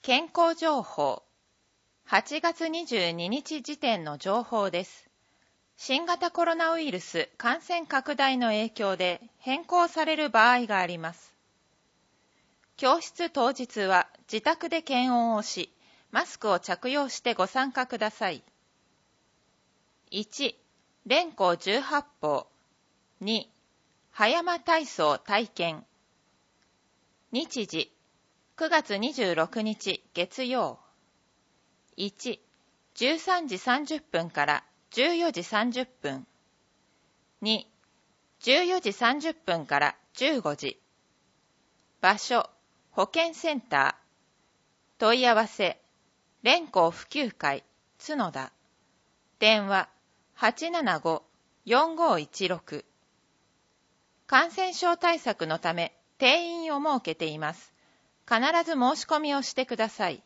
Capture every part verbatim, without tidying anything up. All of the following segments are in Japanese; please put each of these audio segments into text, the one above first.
健康情報。はちがつにじゅうににち時点の情報です。新型コロナウイルス感染拡大の影響で変更される場合があります。教室当日は自宅で検温をし、マスクを着用してご参加ください。いち. 連行じゅうはっぽう。に. 葉山体操体験。日時くがつにじゅうろくにち月曜。いち. じゅうさんじさんじゅっぷんからじゅうよじさんじゅっぷん。に. じゅうよじさんじゅっぷんからじゅうごじ。場所保健センター。問い合わせ連行普及会角田。電話 はちななご よんごいちろく。感染症対策のため定員を設けています。必ず申し込みをしてください。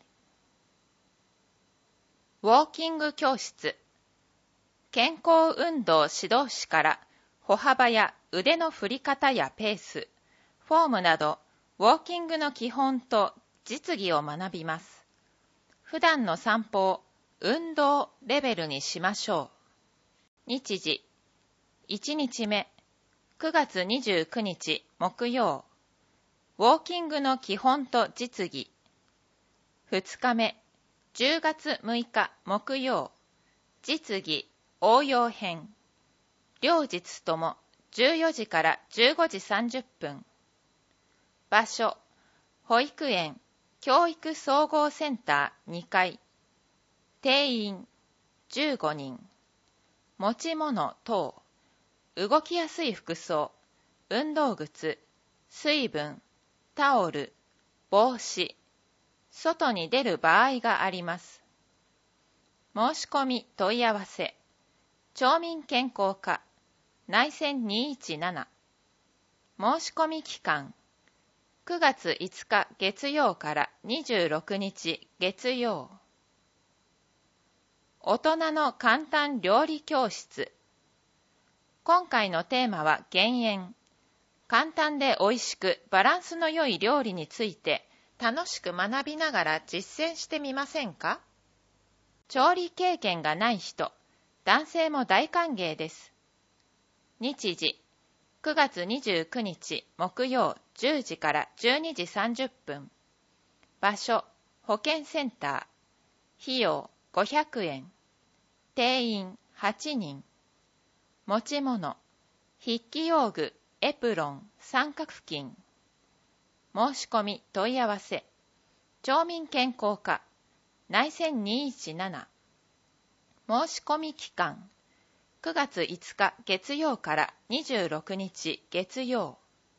ウォーキング教室。健康運動指導士から歩幅や腕の振り方やペース、フォームなどウォーキングの基本と実技を学びます。普段の散歩を運動レベルにしましょう。日時いちにちめくがつにじゅうくにち木曜。ウォーキングの基本と実技。ふつかめじゅうがつむいか木曜。実技応用編。両日ともじゅうよじからじゅうごじさんじゅっぷん。場所保育園教育総合センターにかい。定員じゅうごにん。持ち物等。動きやすい服装、運動靴、水分、タオル、帽子。外に出る場合があります。申し込み問い合わせ。町民健康課内線にいちなな。申し込み期間くがついつか月曜からにじゅうろくにち月曜。大人の簡単料理教室。今回のテーマは減塩。簡単で美味しくバランスの良い料理について楽しく学びながら実践してみませんか？調理経験がない人、男性も大歓迎です。日時くがつにじゅうくにち木曜じゅうじからじゅうにじさんじゅっぷん。場所保健センター。費用ごひゃくえん。定員はちにん。持ち物筆記用具、エプロン、三角布巾。申し込み問い合わせ。町民健康課内線にいちなな。申し込み期間くがついつか月曜からにじゅうろくにち月曜。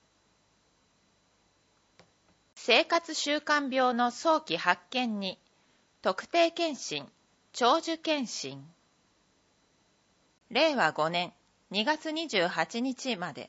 生活習慣病の早期発見に特定健診、長寿健診。れいわごねんにがつにじゅうはちにちまで。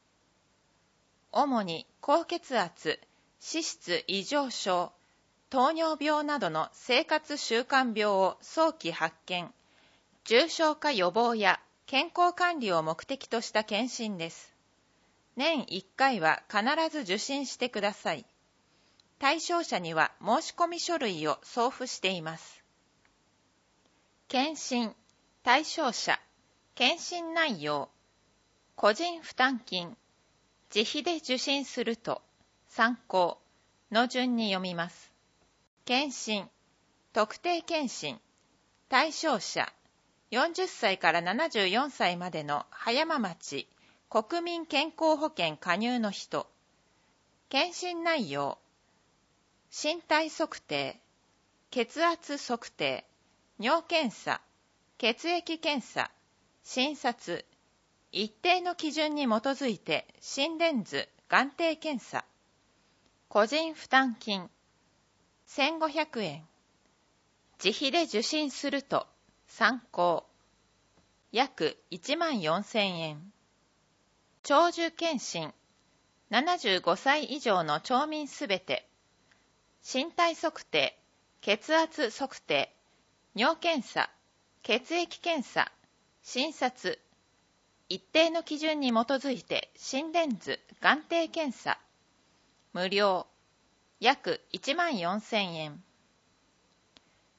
主に高血圧、脂質異常症、糖尿病などの生活習慣病を早期発見、重症化予防や健康管理を目的とした検診です。年いっかいは必ず受診してください。対象者には申し込み書類を送付しています。検診、対象者、検診内容、個人負担金、自費で受診すると、参考の順に読みます。検診、特定健診、対象者、よんじゅっさいからななじゅうよんさいまでの葉山町国民健康保険加入の人。検診内容、身体測定、血圧測定、尿検査、血液検査、診察、一定の基準に基づいて心電図、眼底検査。個人負担金せんごひゃくえん。自費で受診すると参考約いちまんよんせんえん。長寿健診ななじゅうごさい以上の町民すべて。身体測定、血圧測定、尿検査、血液検査、診察。一定の基準に基づいて心電図、眼底検査。無料約いちまんよんせんえん。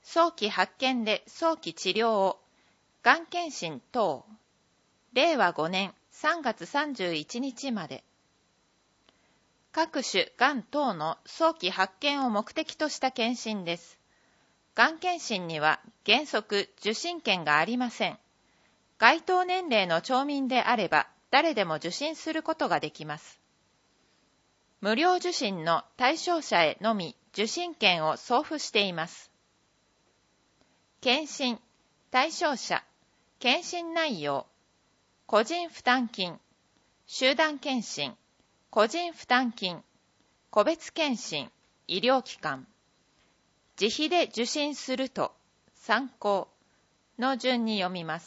早期発見で早期治療を、がん検診等、れいわごねんさんがつさんじゅういちにちまで。各種がん等の早期発見を目的とした検診です。がん検診には原則受診券がありません。該当年齢の町民であれば誰でも受診することができます。無料受診の対象者へのみ受診券を送付しています。検診、対象者、検診内容、個人負担金、集団検診、個人負担金、個別検診、医療機関、自費で受診すると、参考の順に読みます。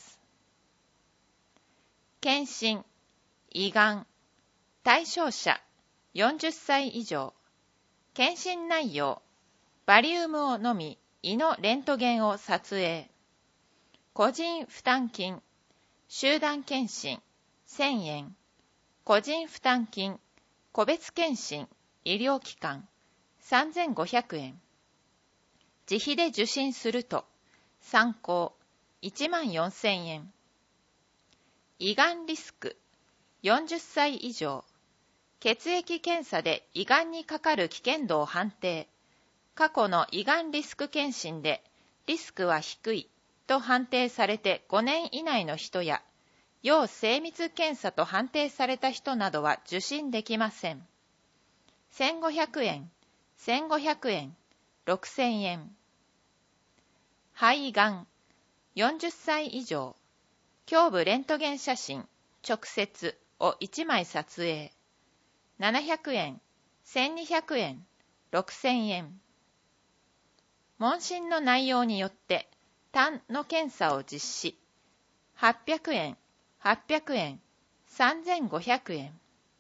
検診、胃がん、対象者、よんじゅっさい以上、検診内容、バリウムを飲み、胃のレントゲンを撮影、個人負担金、集団検診、せんえん、個人負担金、個別検診、医療機関、さんぜんごひゃくえん。自費で受診すると、参考、いちまんよんせんえん。胃がんリスク、よんじゅっさい以上。血液検査で胃がんにかかる危険度を判定。過去の胃がんリスク検診で、リスクは低いと判定されてごねん以内の人や、要精密検査と判定された人などは受診できません。せんごひゃくえん、せんごひゃくえん、ろくせんえん。肺がん、よんじゅっさい以上。胸部レントゲン写真、直接をいちまい撮影。ななひゃくえん、せんにひゃくえん、ろくせんえん。問診の内容によって、痰の検査を実施。はっぴゃくえん、はっぴゃくえん、さんぜんごひゃくえん。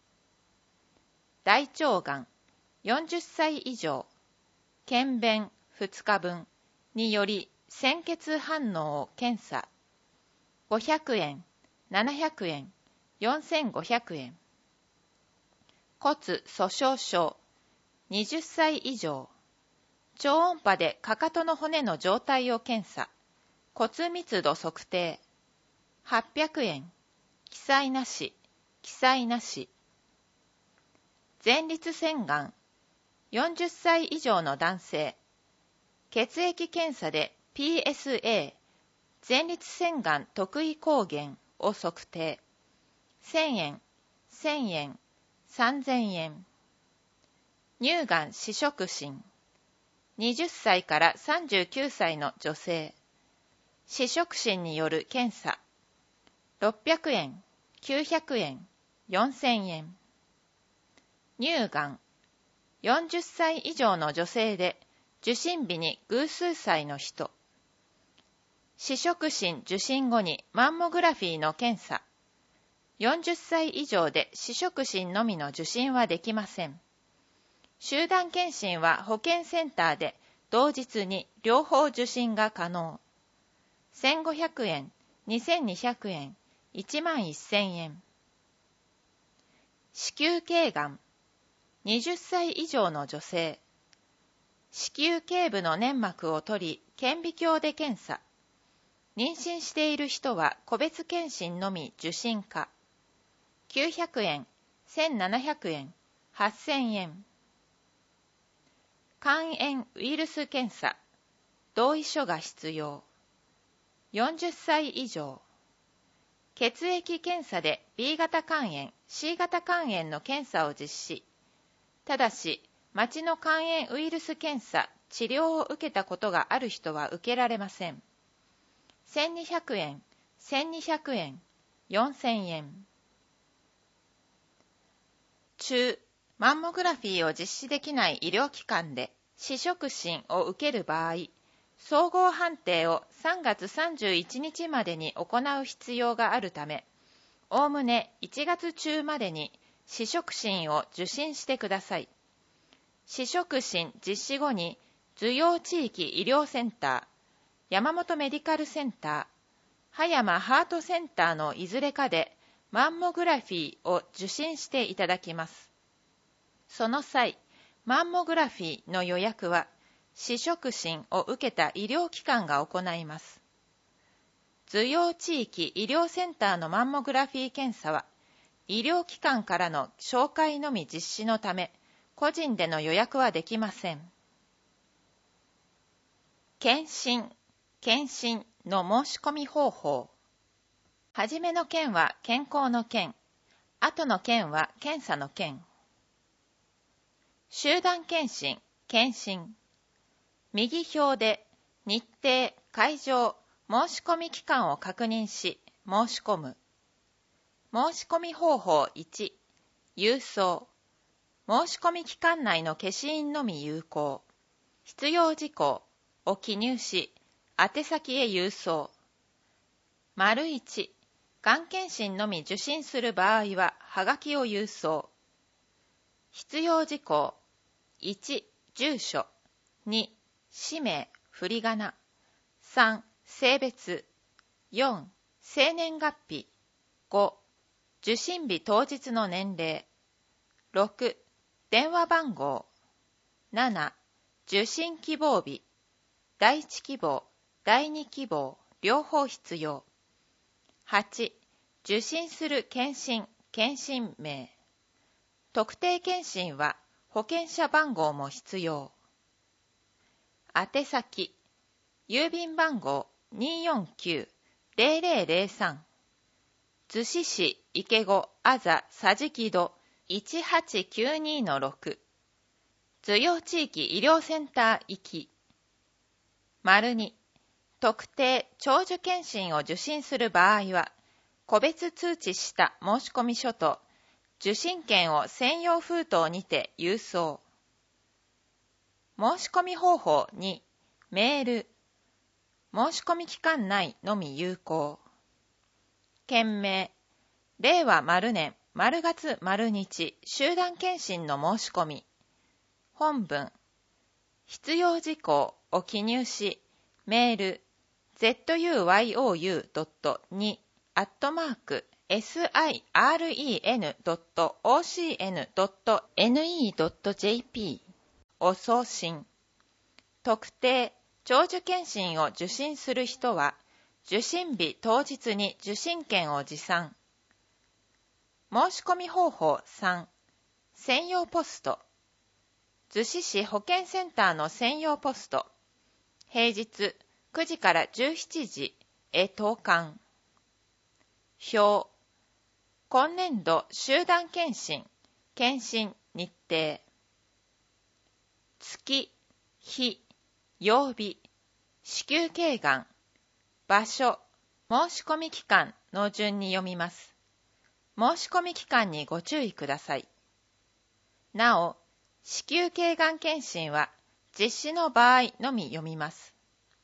大腸がん、よんじゅっさい以上。検便ふつかぶんにより鮮血反応を検査。ごひゃくえん、ななひゃくえん、よんせんごひゃくえん。骨粗鬆症、はたち以上。超音波でかかとの骨の状態を検査。骨密度測定。はっぴゃくえん。記載なし、記載なし。前立腺がん、よんじゅっさい以上の男性。血液検査で ピーエスエー、前立腺がん特異抗原を測定。せんえん、せんえん、さんぜんえん。乳がん試食診。はたちからさんじゅうきゅうさいの女性。試食診による検査。ろっぴゃくえん、きゅうひゃくえん、よんせんえん。乳がん。よんじゅっさい以上の女性で、受診日に偶数歳の人。試食診受診後にマンモグラフィーの検査。よんじゅっさい以上で試食診のみの受診はできません。集団検診は保健センターで同日に両方受診が可能。せんごひゃくえん、にせんにひゃくえん、いちまんせんえん。子宮頸がん。はたち以上の女性。子宮頸部の粘膜を取り、顕微鏡で検査。妊娠している人は個別検診のみ受診可。きゅうひゃくえん、せんななひゃくえん、はっせんえん。肝炎ウイルス検査。同意書が必要。よんじゅっさい以上。血液検査で ビー 型肝炎、シー 型肝炎の検査を実施。ただし、町の肝炎ウイルス検査、治療を受けたことがある人は受けられません。せんにひゃくえん、せんにひゃくえん、よんせんえん。中、マンモグラフィーを実施できない医療機関で試食診を受ける場合、総合判定をさんがつさんじゅういちにちまでに行う必要があるため、おおむねいちがつ中までに試食診を受診してください。試食診実施後に、受容地域医療センター、山本メディカルセンター、葉山ハートセンターのいずれかでマンモグラフィーを受診していただきます。その際、マンモグラフィーの予約は、 市触診を受けた医療機関が行います。図用地域医療センターのマンモグラフィー検査は、医療機関からの紹介のみ実施のため、個人での予約はできません。検診、検診の申し込み方法。はじめの検は健康の検、後の検は検査の検。集団検診、検診。右表で日程、会場、申し込み期間を確認し、申し込む。申し込み方法いち、郵送。申し込み期間内の消印のみ有効。必要事項を記入し、宛先へ郵送。丸いち、がん検診のみ受診する場合は、はがきを郵送。必要事項いち、住所。に、氏名、振り仮名。さん、性別。よん、生年月日。ご、受診日当日の年齢。ろく、電話番号。なな、受診希望日。第一希望、第二希望、両方必要。はち、受診する検診、検診名。特定検診は保険者番号も必要。宛先、郵便番号 にーよんきゅう ぜろぜろぜろさん。逗子市池子あざ桟敷戸 いちはちきゅうにのろく。図用地域医療センター行き。丸に、特定長寿検診を受診する場合は、個別通知した申込書と受診券を専用封筒にて郵送。申し込み方法に、メール。申し込み期間内のみ有効。件名、令和丸年丸月丸日集団検診の申し込み。本文。必要事項を記入し、メール、ゼットユーワイオーユードットに アットマーク シン ドット オーシーエヌ ドット エヌイー ドット ジェーピー を送信。特定長寿検診を受診する人は、受診日当日に受診券を持参。申し込み方法さん、専用ポスト。逗子市保健センターの専用ポスト。平日くじからじゅうしちじへ投函。表。今年度集団検診、検診日程。月、日、曜日、子宮頸がん、場所、申し込み期間の順に読みます。申し込み期間にご注意ください。なお、子宮頸がん検診は実施の場合のみ読みます。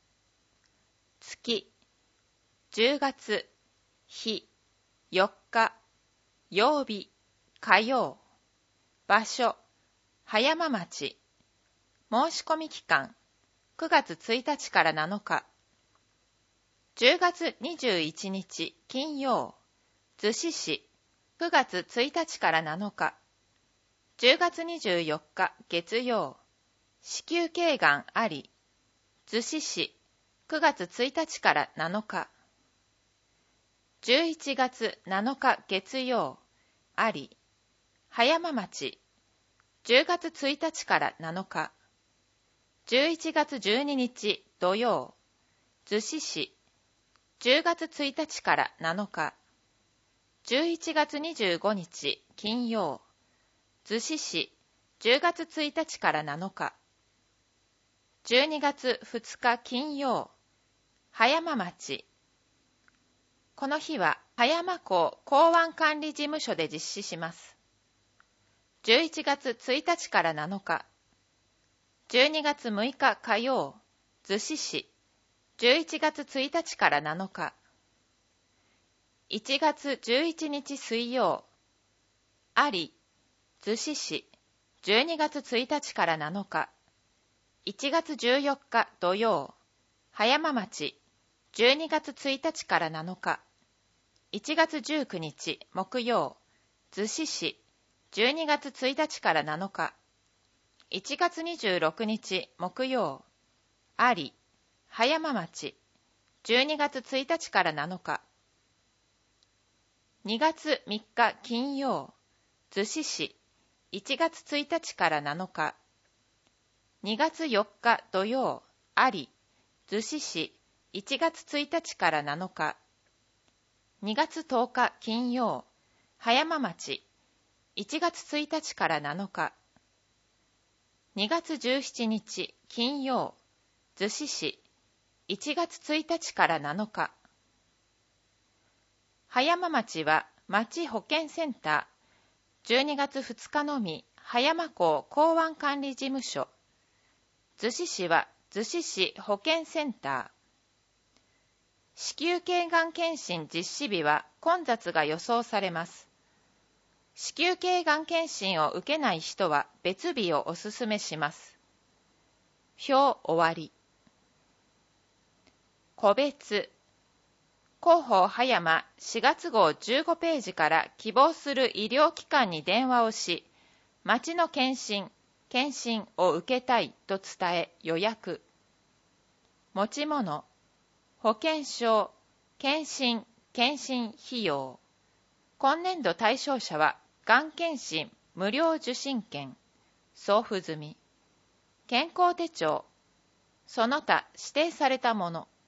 月、じゅうがつ、日、よっか、曜日、火曜、場所、葉山町、申し込み期間、くがつついたちからなのか、じゅうがつにじゅういちにち金曜、逗子市、くがつついたちからなのか、じゅうがつにじゅうよっか月曜、子宮頸がんあり、逗子市、くがつついたちからなのか、じゅういちがつなのか月曜、あり、葉山町、じゅうがつついたちからなのか、じゅういちがつじゅうににち土曜、逗子市、じゅうがつついたちからなのか、じゅういちがつにじゅうごにち金曜、逗子市、じゅうがつついたちからなのか、じゅうにがつふつか金曜、葉山町。この日は葉山港港湾管理事務所で実施します。じゅういちがつついたちからなのか、じゅうにがつむいか火曜、逗子市、じゅういちがつついたちからなのか、いちがつじゅういちにち水曜、あり、逗子市、じゅうにがつついたちからなのか、いちがつじゅうよっか土曜、葉山町、じゅうにがつついたちからなのか、いちがつじゅうくにち木曜、逗子市、じゅうにがつついたちからなのか、 いちがつにじゅうろくにち木曜、あり、葉山町、じゅうにがつついたちからなのか。にがつみっか金曜、逗子市、いちがつついたちからなのか。にがつよっか土曜、あり、逗子市、いちがつついたちからなのか。にがつとおか金曜、葉山町、いちがつついたちからなのか。にがつじゅうしちにち金曜、逗子市、いちがつついたちからなのか。葉山町は町保健センター、じゅうにがつふつかのみ葉山港港湾管理事務所、逗子市は逗子市保健センター。子宮頸がん検診実施日は混雑が予想されます。子宮頸がん検診を受けない人は別日をお勧めします。表終わり。個別。広報葉山しがつ号じゅうごページから希望する医療機関に電話をし、町の検診、検診を受けたいと伝え予約。持ち物、保険証、検診、検診費用。今年度対象者は、がん検診無料受診券、送付済み。健康手帳、その他指定されたもの。